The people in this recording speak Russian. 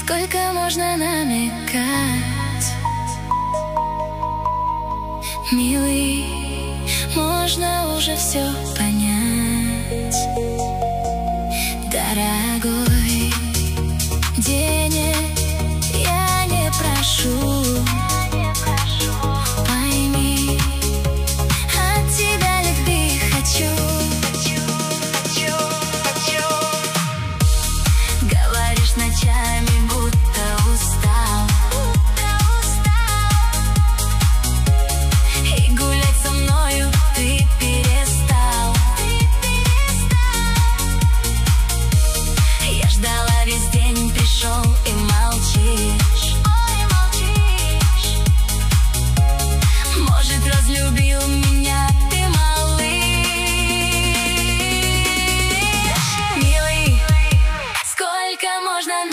Сколько можно намекать, милый, можно уже все понять. Дорогой, денег я не прошу, пойми, от тебя любви хочу. Говоришь ночами, будто устал, и гулять со мною ты перестал. Я ждала весь день, пришел и молчишь. Может, разлюбил меня ты, малыш. Милый, сколько можно